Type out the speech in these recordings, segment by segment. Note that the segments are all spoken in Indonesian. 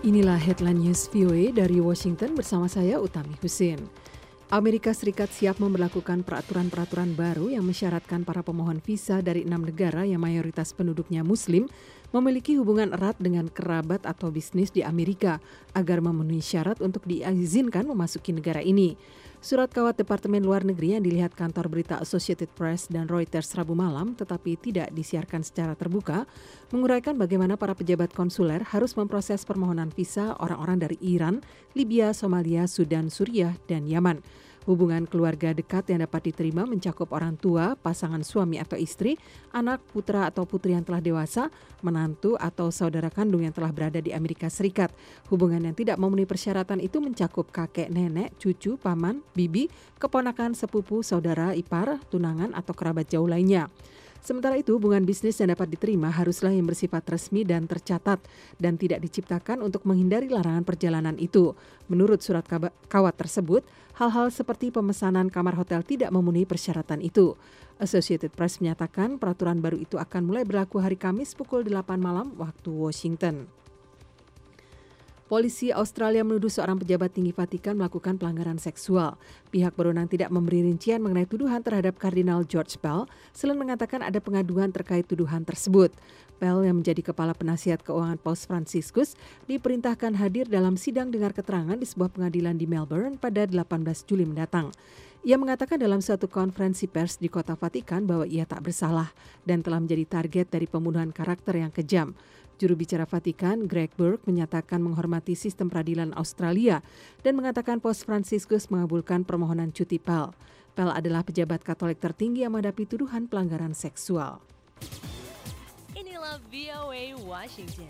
Inilah headline news VOA dari Washington bersama saya Utami Husin. Amerika Serikat siap memberlakukan peraturan-peraturan baru yang mensyaratkan para pemohon visa dari 6 negara yang mayoritas penduduknya Muslim memiliki hubungan erat dengan kerabat atau bisnis di Amerika agar memenuhi syarat untuk diizinkan memasuki negara ini. Surat kawat Departemen Luar Negeri yang dilihat kantor berita Associated Press dan Reuters Rabu malam tetapi tidak disiarkan secara terbuka, menguraikan bagaimana para pejabat konsuler harus memproses permohonan visa orang-orang dari Iran, Libya, Somalia, Sudan, Suriah, dan Yaman. Hubungan keluarga dekat yang dapat diterima mencakup orang tua, pasangan suami atau istri, anak, putra atau putri yang telah dewasa, menantu atau saudara kandung yang telah berada di Amerika Serikat. Hubungan yang tidak memenuhi persyaratan itu mencakup kakek, nenek, cucu, paman, bibi, keponakan, sepupu, saudara, ipar, tunangan atau kerabat jauh lainnya. Sementara itu, hubungan bisnis yang dapat diterima haruslah yang bersifat resmi dan tercatat dan tidak diciptakan untuk menghindari larangan perjalanan itu. Menurut surat kawat tersebut, hal-hal seperti pemesanan kamar hotel tidak memenuhi persyaratan itu. Associated Press menyatakan peraturan baru itu akan mulai berlaku hari Kamis pukul 8 malam waktu Washington. Polisi Australia menuduh seorang pejabat tinggi Vatikan melakukan pelanggaran seksual. Pihak berwenang tidak memberi rincian mengenai tuduhan terhadap Kardinal George Pell, selain mengatakan ada pengaduan terkait tuduhan tersebut. Pell yang menjadi kepala penasihat keuangan Paus Franciscus diperintahkan hadir dalam sidang dengar keterangan di sebuah pengadilan di Melbourne pada 18 Juli mendatang. Ia mengatakan dalam suatu konferensi pers di kota Vatikan bahwa ia tak bersalah dan telah menjadi target dari pembunuhan karakter yang kejam. Juru bicara Vatikan, Greg Burke, menyatakan menghormati sistem peradilan Australia dan mengatakan Paus Franciscus mengabulkan permohonan cuti Pell. Pell adalah pejabat Katolik tertinggi yang menghadapi tuduhan pelanggaran seksual. Inilah VOA Washington.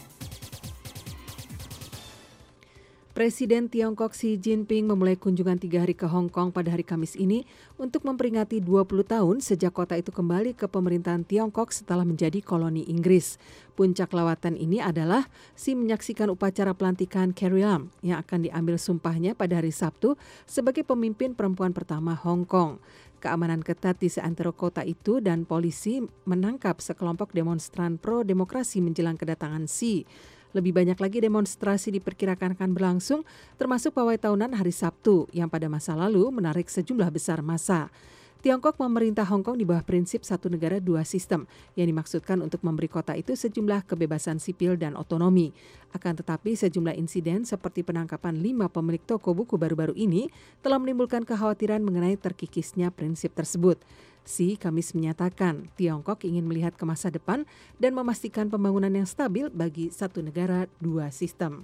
Presiden Tiongkok Xi Jinping memulai kunjungan 3 hari ke Hong Kong pada hari Kamis ini untuk memperingati 20 tahun sejak kota itu kembali ke pemerintahan Tiongkok setelah menjadi koloni Inggris. Puncak lawatan ini adalah Xi menyaksikan upacara pelantikan Carrie Lam yang akan diambil sumpahnya pada hari Sabtu sebagai pemimpin perempuan pertama Hong Kong. Keamanan ketat di seantero kota itu dan polisi menangkap sekelompok demonstran pro-demokrasi menjelang kedatangan Xi. Lebih banyak lagi demonstrasi diperkirakan akan berlangsung, termasuk pawai tahunan hari Sabtu yang pada masa lalu menarik sejumlah besar massa. Tiongkok memerintah Hong Kong di bawah prinsip satu negara dua sistem yang dimaksudkan untuk memberi kota itu sejumlah kebebasan sipil dan otonomi. Akan tetapi sejumlah insiden seperti penangkapan 5 pemilik toko buku baru-baru ini telah menimbulkan kekhawatiran mengenai terkikisnya prinsip tersebut. Xi Kamis menyatakan Tiongkok ingin melihat ke masa depan dan memastikan pembangunan yang stabil bagi satu negara dua sistem.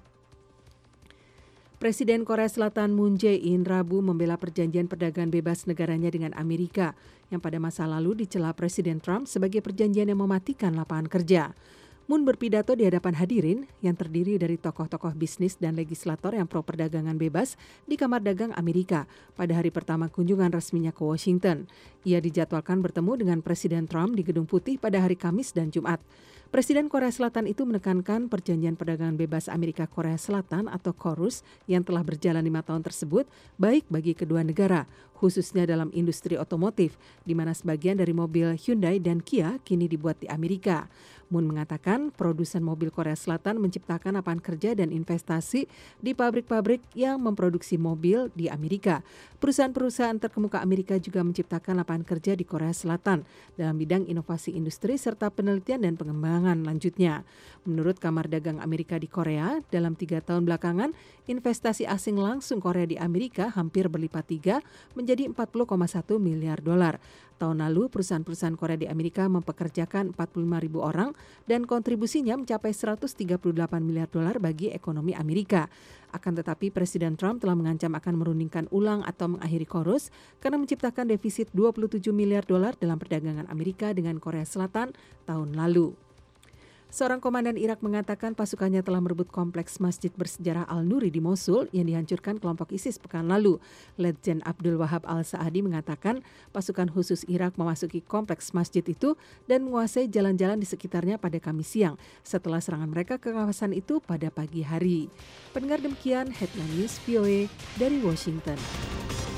Presiden Korea Selatan Moon Jae-in Rabu membela perjanjian perdagangan bebas negaranya dengan Amerika yang pada masa lalu dicela Presiden Trump sebagai perjanjian yang mematikan lapangan kerja. Moon berpidato di hadapan hadirin yang terdiri dari tokoh-tokoh bisnis dan legislator yang pro perdagangan bebas di Kamar Dagang Amerika pada hari pertama kunjungan resminya ke Washington. Ia dijadwalkan bertemu dengan Presiden Trump di Gedung Putih pada hari Kamis dan Jumat. Presiden Korea Selatan itu menekankan perjanjian perdagangan bebas Amerika Korea Selatan atau KORUS yang telah berjalan 5 tahun tersebut baik bagi kedua negara, khususnya dalam industri otomotif, di mana sebagian dari mobil Hyundai dan Kia kini dibuat di Amerika. Moon mengatakan produsen mobil Korea Selatan menciptakan lapangan kerja dan investasi di pabrik-pabrik yang memproduksi mobil di Amerika. Perusahaan-perusahaan terkemuka Amerika juga menciptakan lapangan kerja di Korea Selatan dalam bidang inovasi industri serta penelitian dan pengembangan lanjutnya. Menurut Kamar Dagang Amerika di Korea, dalam 3 tahun belakangan, investasi asing langsung Korea di Amerika hampir berlipat 3 menjadi 40,1 miliar dolar. Tahun lalu, perusahaan-perusahaan Korea di Amerika mempekerjakan 45.000 orang dan kontribusinya mencapai 138 miliar dolar bagi ekonomi Amerika. Akan tetapi Presiden Trump telah mengancam akan merundingkan ulang atau mengakhiri KORUS karena menciptakan defisit 27 miliar dolar dalam perdagangan Amerika dengan Korea Selatan tahun lalu. Seorang komandan Irak mengatakan pasukannya telah merebut kompleks masjid bersejarah Al-Nuri di Mosul yang dihancurkan kelompok ISIS pekan lalu. Letjen Abdul Wahab Al-Saadi mengatakan pasukan khusus Irak memasuki kompleks masjid itu dan menguasai jalan-jalan di sekitarnya pada Kamis siang setelah serangan mereka ke kawasan itu pada pagi hari. Pendengar, demikian Headline News VOA dari Washington.